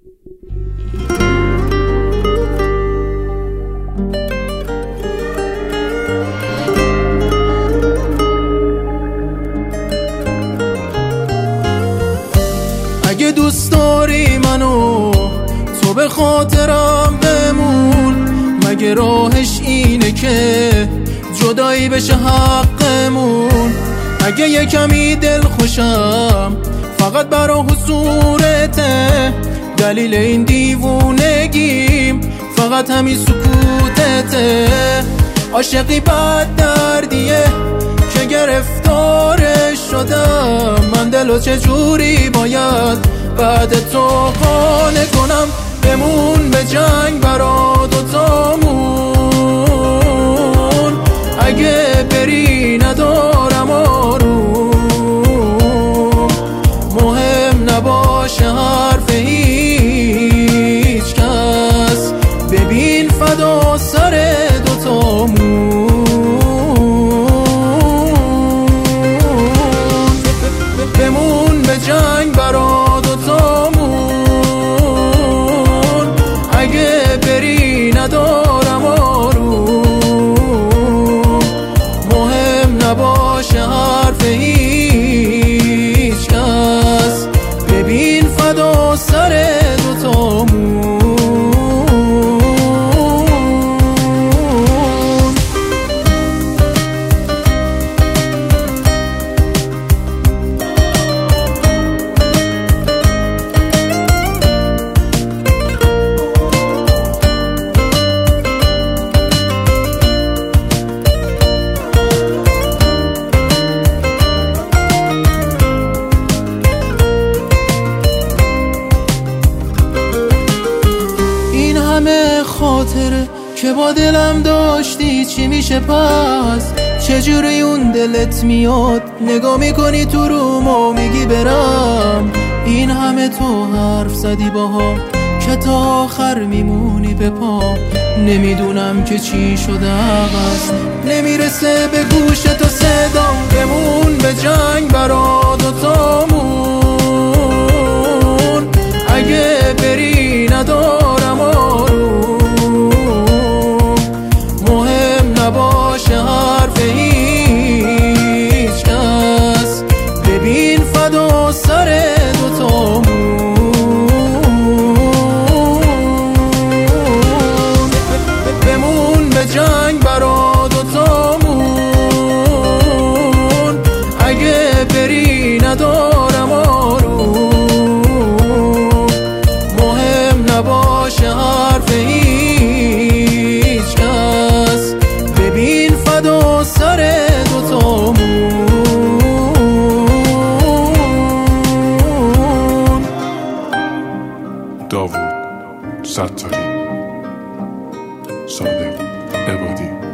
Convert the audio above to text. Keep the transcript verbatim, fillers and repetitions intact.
اگه دوست داری منو تو به خاطرم بمون، مگه راهش اینه که جدایی بشه حقمون؟ اگه یه کمی دل خوشم فقط برا حضورته، دلیل این دیوونگیم فقط همین سکوتته. عاشقی بد دردیه که گرفتارش شدم، من دلو چجوری باید بعد تو قانع کنم؟ بمون به جنگ برا دوتامون، اگه بری ندارم آروم، مهم نباشه حرف هیچ کس، ببین فدا سر دوتامون. بمون به جنگ برا دوتامون، اگه بری ندارم آروم، مهم نباشه حرف هیچ کس، ببین فدا سر دوتامون. خاطره که با دلم داشتی چی میشه پس؟ چجوری اون دلت میاد نگاه میکنی تو روم و میگی برم؟ این همه تو حرف زدی باها که تا آخر میمونی به پا، نمیدونم که چی شده عوض نمیرسه به گوش تو صدام. بمون به جنگ برا دوتامون، اگه بری ندارم آروم، نباشه حرف هیچ کس، ببین فدا سر دوتامون. بمون به جنگ برا دوتامون، اگه بری ندارم آروم، مهم نباشه حرف هیچ کس، ببین فدا سر دوتامون. داوود ستاری، صادق عبادی.